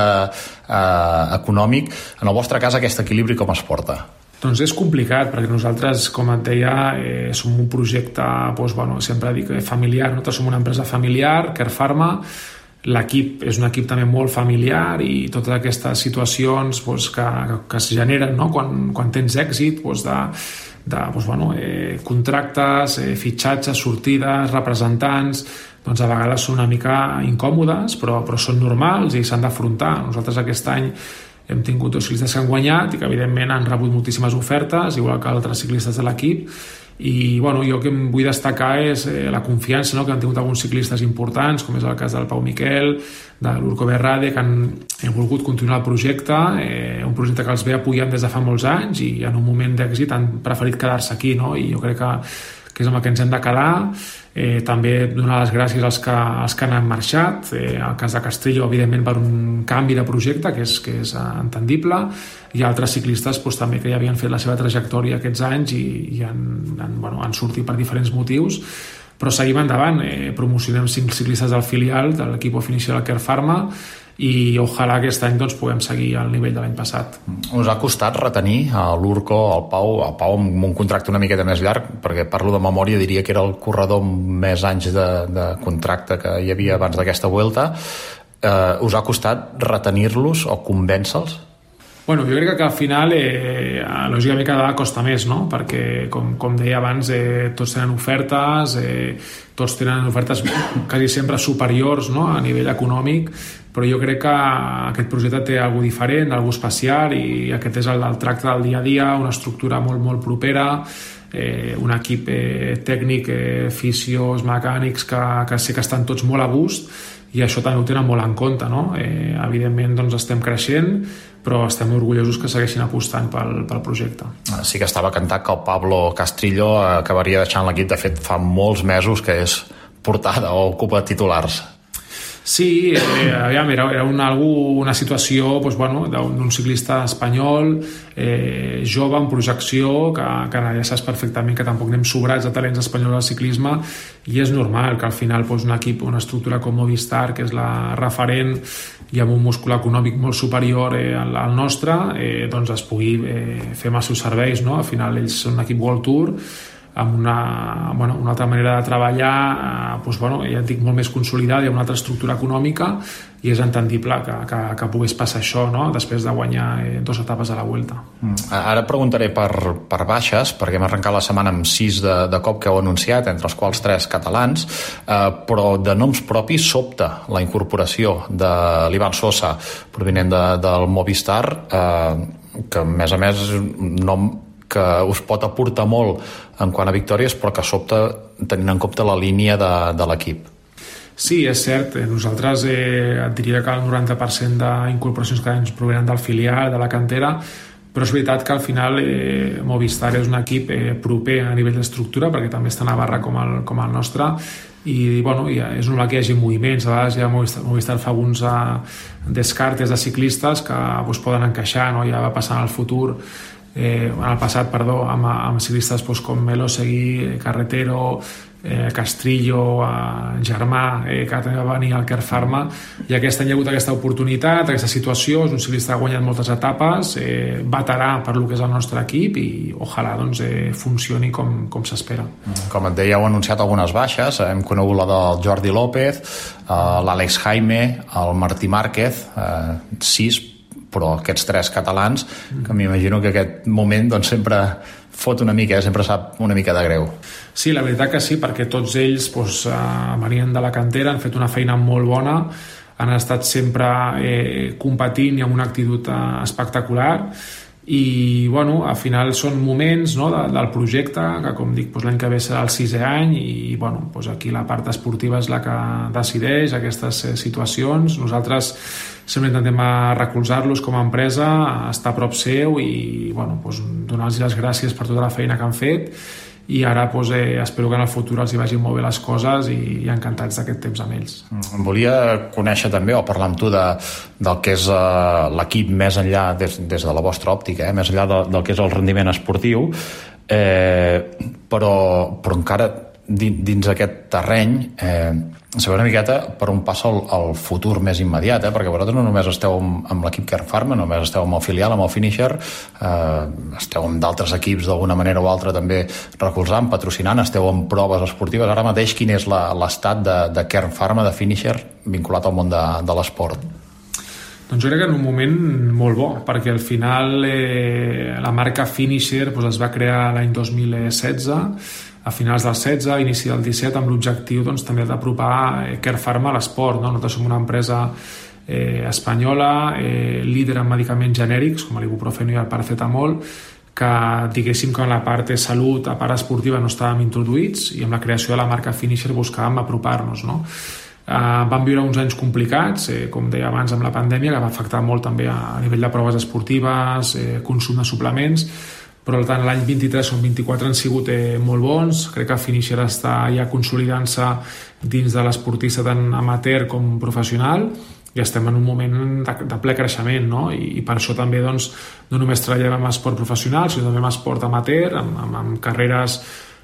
eh, econòmic. En el vostre cas, aquest equilibri com es porta? Doncs és complicat, perquè nosaltres, com et deia, eh, som un projecte, doncs, bueno, sempre dic, familiar. Nosaltres som una empresa familiar, Kern Pharma. L'equip és un equip també molt familiar, i totes aquestes situacions doncs, que, que es generen, no? quan, quan tens èxit, doncs, de, de doncs, bueno, eh, contractes, eh, fitxatges, sortides, representants, doncs a vegades són una mica incòmodes, però, però són normals i s'han d'afrontar. Nosaltres aquest any hem tingut dos ciclistes que han guanyat i que evidentment han rebut moltíssimes ofertes, igual que altres ciclistes de l'equip, i bueno, jo que em vull destacar és eh, la confiança, no? Que han tingut alguns ciclistes importants, com és el cas del Pau Miquel, de l'Urco Berrade, que han eh, volgut continuar el projecte, eh, un projecte que els ve apoyant des de fa molts anys, i en un moment d'èxit han preferit quedar-se aquí, no? I jo crec que, que és amb el que ens hem de quedar. Eh, també donar les gràcies als que, als que han marxat, eh, el cas de Castillo, evidentment, per un canvi de projecte que és, que és entendible, i altres ciclistes doncs, també que ja havien fet la seva trajectòria aquests anys i, i han, han, bueno, han sortit per diferents motius, però seguim endavant. Eh, promocionem cinc ciclistes del filial de l'equip Finisher del Kern Pharma, i ojalà aquest any doncs, puguem seguir al nivell de l'any passat. Us ha costat retenir a l'Urco, al Pau, el Pau amb un contracte una miqueta més llarg, perquè parlo de memòria, diria que era el corredor amb més anys de, de contracte que hi havia abans d'aquesta Vuelta. Eh, us ha costat retenir-los o convèncer-los? Bueno, jo crec que al final eh, lògicament cada vegada costa més, no? Perquè com, com deia abans eh, tots tenen ofertes, eh, tots tenen ofertes quasi sempre superiors, no? A nivell econòmic, però jo crec que aquest projecte té alguna diferent, alguna especial, i aquest és el del tracte del dia a dia, una estructura molt, molt propera, eh, un equip eh, tècnic, eh, fisios, mecànics, que, que sé que estan tots molt a gust, i això també ho tenen molt en compte, no? Eh, evidentment doncs estem creixent, però estem orgullosos que segueixin apostant pel, pel projecte. Sí que estava cantat que el Pablo Castrillo acabaria deixant l'equip, de fet fa molts mesos que és portada o ocupa titulars. Sí, eh, aviam, era, era una, una situació doncs, bueno, d'un ciclista espanyol eh, jove en projecció, que, que ja saps perfectament que tampoc anem sobrats de talents espanyols al ciclisme, i és normal que al final doncs, un equip, una estructura com Movistar, que és la referent i amb un múscul econòmic molt superior eh, al, al nostre, eh, doncs es pugui eh, fer amb els seus serveis, no? Al final ells són un equip World Tour amb una, bueno, una altra manera de treballar, eh, doncs, bueno, ja et dic, molt més consolidada, hi ha una altra estructura econòmica, i és entendible que, que, que pogués passar això, no? Després de guanyar eh, dues etapes a la Vuelta. Mm. Ara preguntaré per, per baixes, perquè hem arrencat la setmana amb sis de, de cop que heu anunciat, entre els quals tres catalans, eh, però de noms propis sobta la incorporació de l'Ivan Sosa, provinent de, del Movistar, eh, que a més a més és un nom que us pot aportar molt en quant a victòries, però que sobta tenint en compte la línia de, de l'equip. Sí, és cert. Nosaltres eh, et diria que el noranta per cent d'incorporacions cada any provenen del filial, de la cantera, però és veritat que al final eh, Movistar és un equip eh, proper a nivell d'estructura, perquè també està a Navarra com el, com el nostre, i bueno, ja és normal que hi hagi moviments. A vegades ja Movistar, Movistar fa alguns eh, descartes de ciclistes que pues, poden encaixar, no? Ja va passar en el futur, eh, en el passat, perdó, amb, amb ciclistes pues, com Melo Seguí, Carretero, eh, Castrillo, eh, Germà, eh, que també va venir al Kern Pharma, i aquest any hi ha hagut aquesta oportunitat, aquesta situació. És un ciclista que ha guanyat moltes etapes, eh, veterà per lo que és el nostre equip, i ojalà doncs, eh, funcioni com, com s'espera. Com et deia, heu anunciat algunes baixes, hem conegut la del Jordi López, eh, l'Àlex Jaime, el Martí Márquez, eh, sis, però aquests tres catalans, que m'imagino que aquest moment doncs, sempre fot una mica, eh? Sempre sap una mica de greu. Sí, la veritat que sí, perquè tots ells doncs, eh, venien de la cantera, han fet una feina molt bona, han estat sempre eh, competint i amb una actitud eh, espectacular, i bueno, al final són moments, no, de, del projecte, que com dic doncs, l'any que ve serà el sisè any, i bueno, doncs aquí la part esportiva és la que decideix aquestes eh, situacions. Nosaltres sempre intentem recolzar-los com a empresa, estar a prop seu i bueno, doncs, donar-los les gràcies per tota la feina que han fet, i ara doncs, eh, espero que en el futur els hi vagin molt bé les coses, i, i encantats d'aquest temps amb ells. Volia conèixer també o parlar amb tu de, del que és uh, l'equip més enllà, des, des de la vostra òptica, eh, més enllà de, del que és el rendiment esportiu, eh, però, però encara dins, dins aquest terreny eh, saber una miqueta per on passa el, el futur més immediat, eh? Perquè vosaltres no només esteu amb, amb l'equip Kern Pharma, només esteu amb el filial, amb el Finisher, eh, esteu amb d'altres equips d'alguna manera o altra també recolzant, patrocinant, esteu en proves esportives. Ara mateix quin és la, l'estat de, de Kern Pharma, de Finisher, vinculat al món de, de l'esport? Doncs jo crec que en un moment molt bo, perquè al final eh, la marca Finisher doncs, es va crear l'any dos mil setze, a finals del setze, inici del disset, amb l'objectiu doncs, també d'apropar eh, Kern Pharma a l'esport. No? Nosaltres som una empresa eh, espanyola, eh, líder en medicaments genèrics, com l'ibuprofeno i el paracetamol, que diguéssim que en la part de salut, a part esportiva, no estàvem introduïts, i amb la creació de la marca Finisher buscàvem apropar-nos. No? Uh, vam viure uns anys complicats, eh, com deia abans, amb la pandèmia, que va afectar molt també a, a nivell de proves esportives, eh, consum de suplements, però tant l'any vint-i-tres com vint-i-quatre han sigut eh, molt bons. Crec que Finisher està ja consolidant-se dins de l'esportista tant amateur com professional, i estem en un moment de, de ple creixement, no? I, i per això també doncs, no només treballem amb esport professional, sinó també amb esport amateur, amb, amb, amb carreres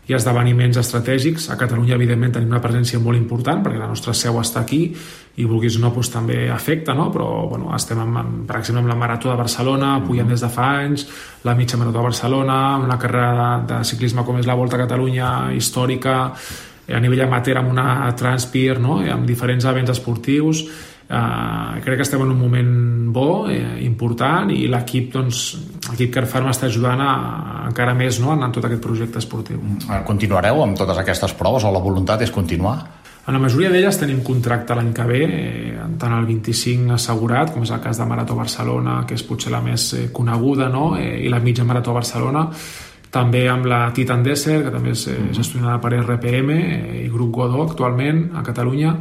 i esdeveniments estratègics. A Catalunya, evidentment, tenim una presència molt important perquè la nostra seu està aquí i vulguis o no, doncs, també afecta, no? Però bueno, estem, amb, per exemple, amb la Marató de Barcelona, pujant des de fa anys, la mitja Marató de Barcelona, una carrera de, de ciclisme com és la Volta a Catalunya, històrica, a nivell amateur amb una Transpir, no? Amb diferents events esportius. Uh, crec que estem en un moment bo, eh, important, i l'equip, doncs, l'equip Carpharma està ajudant a, a encara més, no? en tot aquest projecte esportiu. Continuareu amb totes aquestes proves o la voluntat és continuar? En la majoria d'elles tenim contracte l'any que ve, eh, tant el vint-i-cinc assegurat, com és el cas de Marató Barcelona, que és potser la més eh, coneguda, no? eh, i la mitja Marató Barcelona, també amb la Titan Desert, que també és eh, gestionada per R P M eh, i Grup Godó actualment a Catalunya.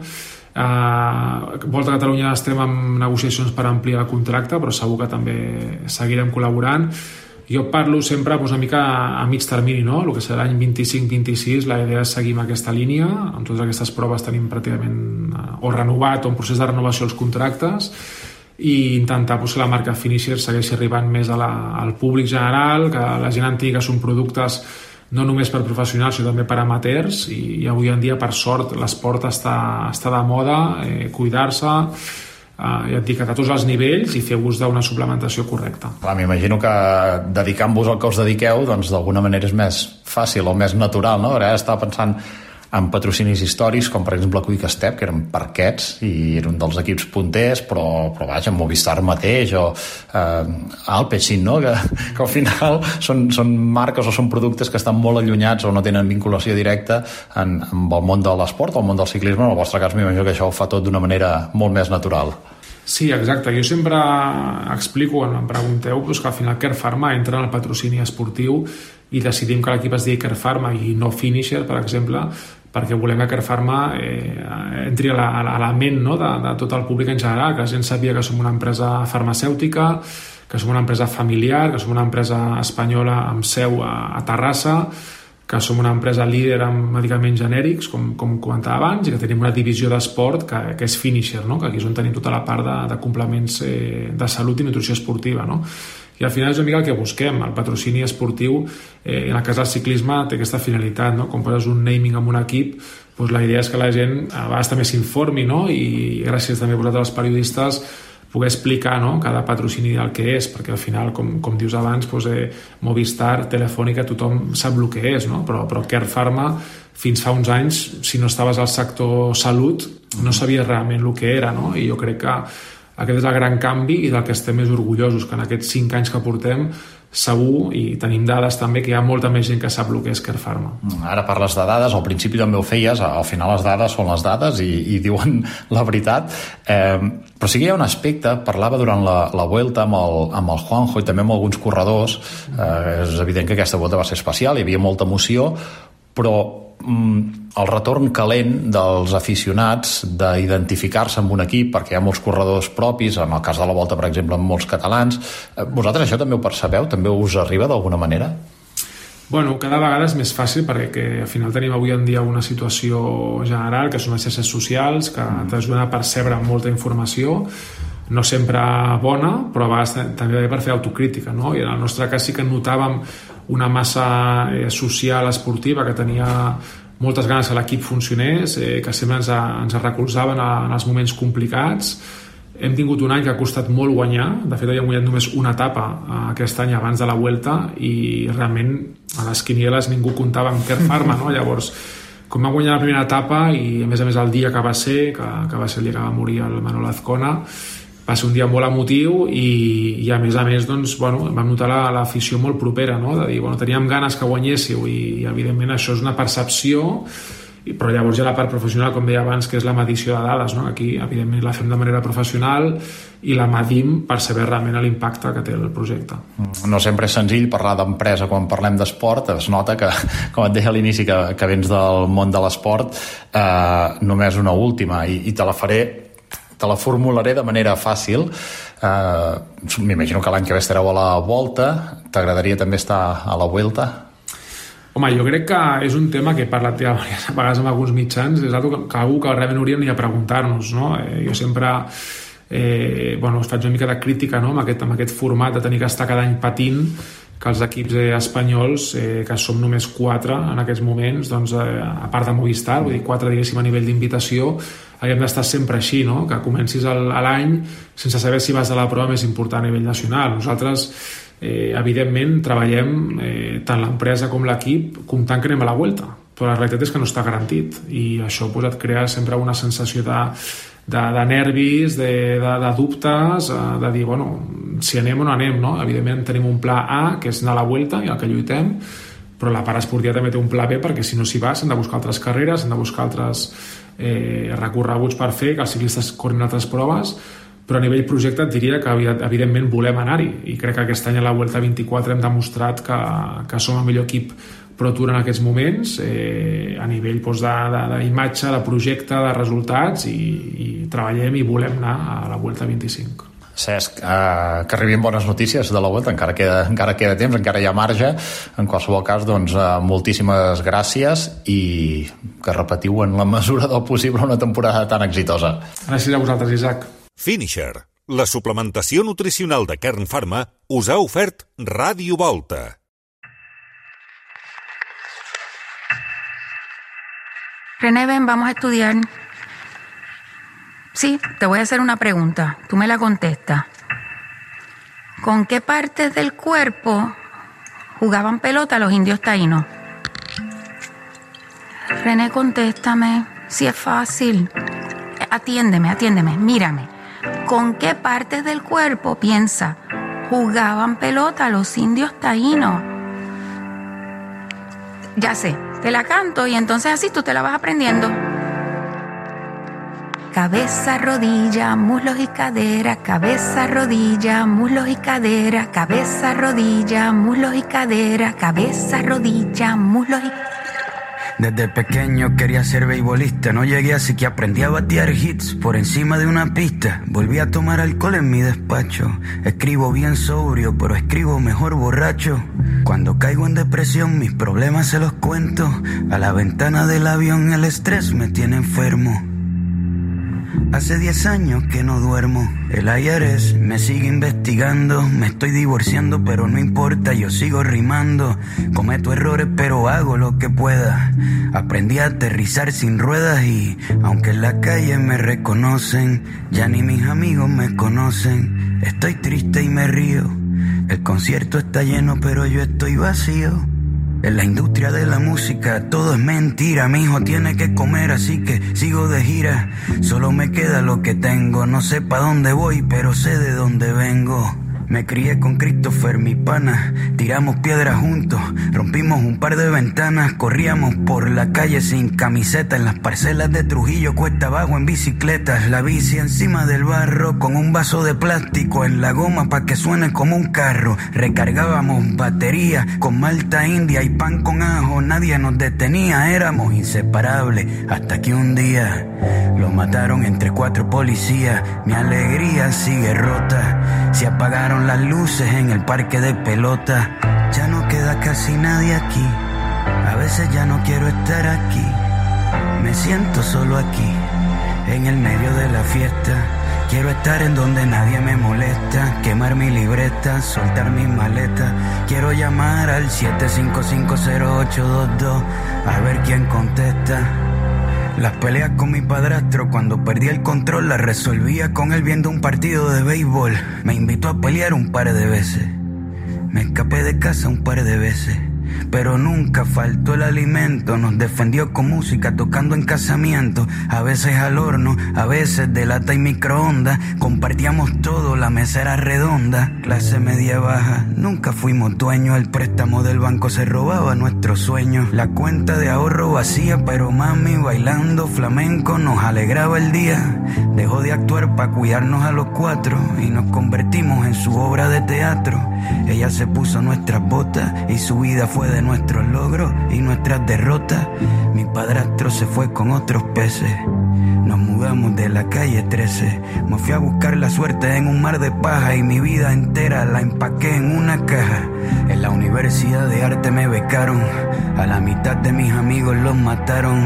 Uh, Volta a Catalunya estem en negociacions per ampliar el contracte, però segur que també seguirem col·laborant. Jo parlo sempre doncs, una mica a mig termini, no? El que serà l'any vint-i-cinc vint-i-sis, la idea és seguir amb aquesta línia. Amb totes aquestes proves tenim pràcticament uh, o renovat o en procés de renovació els contractes, i intentar doncs, que la marca Finisher segueixi arribant més a la, al públic general, que la gent entengui que són productes no només per professionals, sinó també per amateurs, i, i avui en dia, per sort, l'esport està, està de moda, eh, cuidar-se, eh, ja et dic, a tots els nivells, i fer ús d'una suplementació correcta. Clar, m'imagino que dedicant-vos al que us dediqueu, doncs d'alguna manera és més fàcil o més natural, no? Ara estava pensant en patrocinis històrics, com per exemple Quick Step, que eren parquets i era un dels equips punters, però, però vaja, Movistar mateix o eh, Alpecin, no? que, que al final són, són marques o són productes que estan molt allunyats o no tenen vinculació directa en, amb el món de l'esport o el món del ciclisme. En el vostre cas m'imagino que això ho fa tot d'una manera molt més natural. Sí, exacte. Jo sempre explico, quan em pregunteu, doncs, que al final Carpharma entra en el patrocini esportiu i decidim que l'equip es digui Carpharma i no Finisher, per exemple, perquè volem que Carpharma eh, entri a la, a la ment, no? de, de tot el públic en general, que la gent sàpiga que som una empresa farmacèutica, que som una empresa familiar, que som una empresa espanyola amb seu a, a Terrassa, que som una empresa líder en medicaments genèrics, com, com comentava abans, i que tenim una divisió d'esport que, que és Finisher, no? Que aquí és on tenim tota la part de, de complements eh, de salut i nutrició esportiva, no? I al final és una mica el que busquem. El patrocini esportiu, eh, en el cas del ciclisme, té aquesta finalitat, no? Com poses un naming amb un equip, doncs la idea és que la gent a vegades també s'informi, no? I gràcies també a vosaltres, els periodistes, poder explicar, no? Cada patrocini del que és, perquè al final, com, com dius abans, doncs, eh, Movistar, Telefònica, tothom sap el que és, no? Però, però Carpharma, fins fa uns anys, si no estaves al sector salut, no sabies realment el que era, no? I jo crec que aquest és el gran canvi i del que estem més orgullosos, que en aquests cinc anys que portem segur, i tenim dades també, que hi ha molta més gent que sap el que és Carpharma. Ara parles de dades, al principi també ho feies, al final les dades són les dades i, i diuen la veritat, eh, però sí que hi ha un aspecte, parlava durant la, la Vuelta amb el, amb el Juanjo i també amb alguns corredors, eh, és evident que aquesta Vuelta va ser especial, hi havia molta emoció, però el retorn calent dels aficionats d'identificar-se amb un equip, perquè hi ha molts corredors propis, en el cas de la Volta, per exemple, amb molts catalans. Vosaltres això també ho percebeu? També us arriba d'alguna manera? Bueno, cada vegada és més fàcil perquè al final tenim avui en dia una situació general, que són les xarxes socials, que t'ajuden a percebre molta informació, no sempre bona, però a vegades també per fer autocrítica, no? I en el nostre cas sí que notàvem una massa eh, social esportiva que tenia moltes ganes que l'equip funcionés, eh, que sempre ens, a, ens recolzaven a, en els moments complicats. Hem tingut un any que ha costat molt guanyar, de fet havíem guanyat només una etapa eh, aquest any abans de la Vuelta, i realment a les quinieles ningú comptava amb Carpharma, no? Llavors, com va guanyar la primera etapa, i a més a més el dia que va ser, que, que va ser el dia que va morir el Manol Azcona, va ser un dia molt emotiu, i, i a més a més doncs, bueno, vam notar l'afició molt propera, no? De dir, bueno, teníem ganes que guanyéssiu, i, i evidentment això és una percepció, i, però llavors hi ha la part professional, com deia abans, que és la medició de dades, no? Aquí evidentment la fem de manera professional i la medim per saber realment l'impacte que té el projecte. No sempre és senzill parlar d'empresa quan parlem d'esport. Es nota que, com et deia a l'inici, que, que vens del món de l'esport. Eh, només una última, i, i te la faré te la formularé de manera fàcil. Uh, m'imagino que l'any que ve estareu a la Volta. T'agradaria també estar a la Vuelta? Home, jo crec que és un tema que he parlat ja a vegades amb alguns mitjans, és algo que, que algú que realment hauríem de preguntar-nos, no? Eh, jo sempre eh, bueno, faig una mica de crítica, no? amb, aquest, amb aquest format de tenir que estar cada any patint, que els equips eh, espanyols, eh, que som només quatre en aquests moments, doncs, eh, a part de Movistar, vull dir, quatre, diguéssim, a nivell d'invitació, haguem d'estar sempre així, no? Que comencis el, a l'any sense saber si vas a la prova més important a nivell nacional. Nosaltres, eh, evidentment, treballem eh, tant l'empresa com l'equip comptant que anem a la Vuelta, però la realitat és que no està garantit, i això pues, et crea sempre una sensació de De, de nervis, de, de, de dubtes, de dir, bueno, si anem o no anem, no? Evidentment tenim un pla A, que és anar a la Vuelta i al que lluitem, però la part esportiva també té un pla B, perquè si no s'hi va s'han de buscar altres carreres, s'han de buscar altres eh, recorreguts per fer, que els ciclistes corrin altres proves, però a nivell projecte et diria que evidentment volem anar-hi, i crec que aquest any a la Vuelta vint-i-quatre hem demostrat que, que som el millor equip Pro Tour en aquests moments, eh, a nivell doncs, d'imatge, de, de projecte, de resultats, i, i treballem i volem anar a la Vuelta vint-i-cinc. Cesc, eh, que arribin bones notícies de la Vuelta, encara queda, encara queda temps, encara hi ha marge. En qualsevol cas, doncs, eh, moltíssimes gràcies i que repetiu en la mesura del possible una temporada tan exitosa. Gràcies a vosaltres, Isaac. Finisher, la suplementació nutricional de Kern Pharma, us ha ofert Ràdio Volta. René, ven, vamos a estudiar. Sí, te voy a hacer una pregunta. Tú me la contestas. ¿Con qué partes del cuerpo jugaban pelota los indios taínos? René, contéstame. Si es fácil. Atiéndeme, atiéndeme, mírame. ¿Con qué partes del cuerpo, piensa, jugaban pelota los indios taínos? Ya sé. Te la canto y entonces así tú te la vas aprendiendo. Cabeza, rodilla, muslos y cadera, cabeza, rodilla, muslos y cadera, cabeza, rodilla, muslos y cadera, cabeza, rodilla, muslos y... Desde pequeño quería ser beisbolista, no llegué así que aprendí a batear hits por encima de una pista. Volví a tomar alcohol en mi despacho, escribo bien sobrio, pero escribo mejor borracho. Cuando caigo en depresión mis problemas se los cuento, a la ventana del avión el estrés me tiene enfermo. Hace diez años que no duermo, el I R S me sigue investigando, me estoy divorciando pero no importa, yo sigo rimando, cometo errores pero hago lo que pueda, aprendí a aterrizar sin ruedas y aunque en la calle me reconocen, ya ni mis amigos me conocen, estoy triste y me río, el concierto está lleno pero yo estoy vacío. En la industria de la música todo es mentira, mi hijo tiene que comer así que sigo de gira. Solo me queda lo que tengo, no sé pa' dónde voy pero sé de dónde vengo. Me crié con Christopher, mi pana, tiramos piedras juntos, rompimos un par de ventanas, corríamos por la calle sin camiseta, en las parcelas de Trujillo cuesta abajo en bicicletas, la bici encima del barro con un vaso de plástico en la goma pa' que suene como un carro, recargábamos batería con malta india y pan con ajo, nadie nos detenía, éramos inseparables, hasta que un día lo mataron entre cuatro policías, mi alegría sigue rota, se apagaron las luces en el parque de pelota, ya no queda casi nadie aquí, a veces ya no quiero estar aquí, me siento solo aquí, en el medio de la fiesta, quiero estar en donde nadie me molesta, quemar mi libreta, soltar mis maletas, quiero llamar al siete cinco cinco cero ocho dos dos, a ver quién contesta. Las peleas con mi padrastro, cuando perdí el control, las resolvía con él viendo un partido de béisbol. Me invitó a pelear un par de veces. Me escapé de casa un par de veces. Pero nunca faltó el alimento, nos defendió con música tocando en casamientos, a veces al horno, a veces de lata y microondas, compartíamos todo, la mesa era redonda, clase media baja, nunca fuimos dueños, el préstamo del banco se robaba nuestros sueños, la cuenta de ahorro vacía, pero mami bailando flamenco nos alegraba el día, dejó de actuar para cuidarnos a los cuatro y nos convertimos en su obra de teatro, ella se puso nuestras botas y su vida fue de nuestros logros y nuestras derrotas. Mi padrastro se fue con otros peces. Nos mudamos de la calle trece. Me fui a buscar la suerte en un mar de paja y mi vida entera la empaqué en una caja. En la Universidad de Arte me becaron. A la mitad de mis amigos los mataron.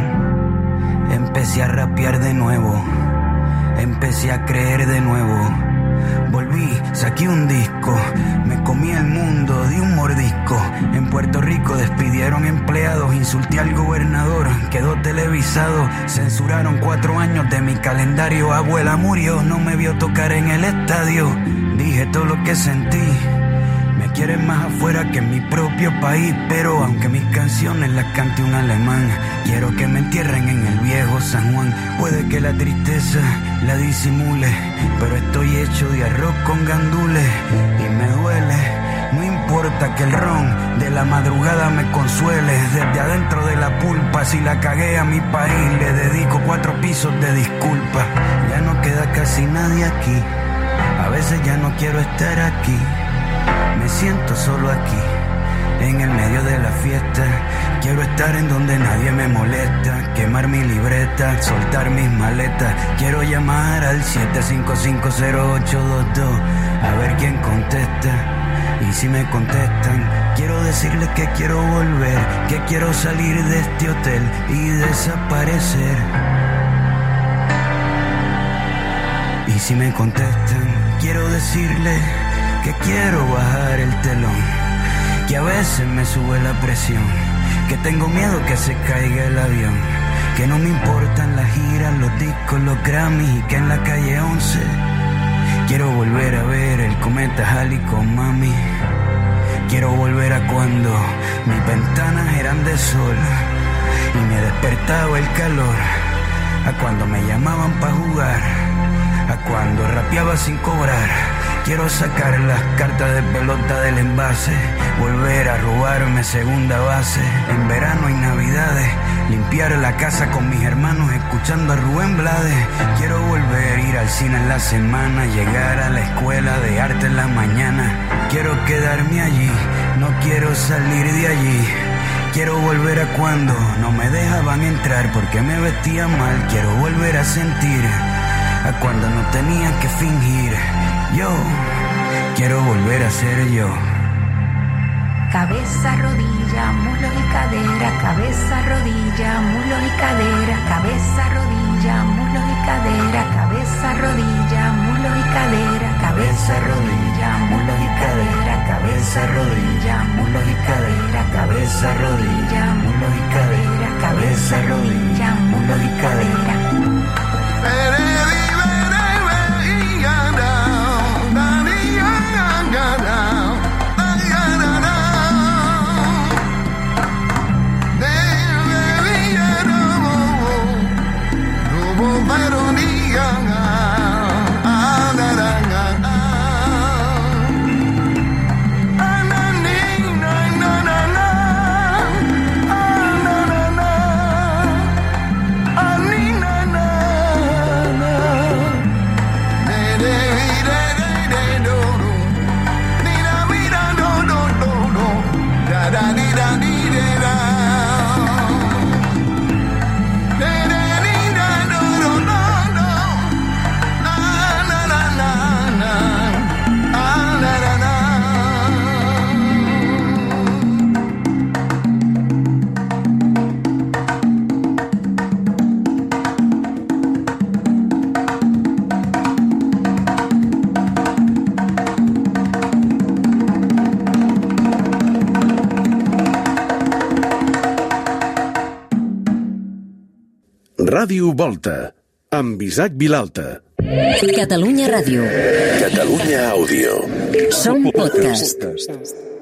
Empecé a rapear de nuevo. Empecé a creer de nuevo. Volví, saqué un disco. Me comí el mundo de un mordisco. En Puerto Rico despidieron empleados, insulté al gobernador, quedó televisado. Censuraron cuatro años de mi calendario. Abuela murió, no me vio tocar en el estadio. Dije todo lo que sentí. Me quieren más afuera que en mi propio país, pero aunque mis canciones las cante un alemán, quiero que me entierren en el viejo San Juan. Puede que la tristeza la disimule, pero estoy hecho de arroz con gandules y me duele. No importa que el ron de la madrugada me consuele, desde adentro de la pulpa, si la cagué a mi país, le dedico cuatro pisos de disculpa. Ya no queda casi nadie aquí, a veces ya no quiero estar aquí. Me siento solo aquí, en el medio de la fiesta. Quiero estar en donde nadie me molesta, quemar mi libreta, soltar mis maletas. Quiero llamar al siete cinco cinco cero ocho dos dos, a ver quién contesta. Y si me contestan, quiero decirles que quiero volver, que quiero salir de este hotel y desaparecer. Y si me contestan, quiero decirles que quiero bajar el telón, que a veces me sube la presión, que tengo miedo que se caiga el avión, que no me importan las giras, los discos, los Grammys y que en la calle once quiero volver a ver el cometa Halley con mami. Quiero volver a cuando mis ventanas eran de sol y me despertaba el calor, a cuando me llamaban pa' jugar, a cuando rapeaba sin cobrar. Quiero sacar las cartas de pelota del envase, volver a robarme segunda base. En verano y navidades, limpiar la casa con mis hermanos escuchando a Rubén Blades. Quiero volver a ir al cine en la semana, llegar a la escuela de arte en la mañana. Quiero quedarme allí, no quiero salir de allí. Quiero volver a cuando no me dejaban entrar porque me vestía mal. Quiero volver a sentir a cuando no tenía que fingir. Yo quiero volver a ser yo. Cabeza, rodilla, muslo y cadera. Cabeza, rodilla, muslo y cadera. Cabeza, rodilla, muslo y cadera. Cabeza, rodilla, muslo y cadera. Cabeza, rodilla, muslo y cadera. Cabeza, rodilla, muslo y cadera. Cabeza, rodilla, muslo y cadera. Cabeza, rodilla, muslo y cadera. Ràdio Volta, amb Isaac Vilalta. Catalunya Ràdio. Catalunya Àudio. Som podcast.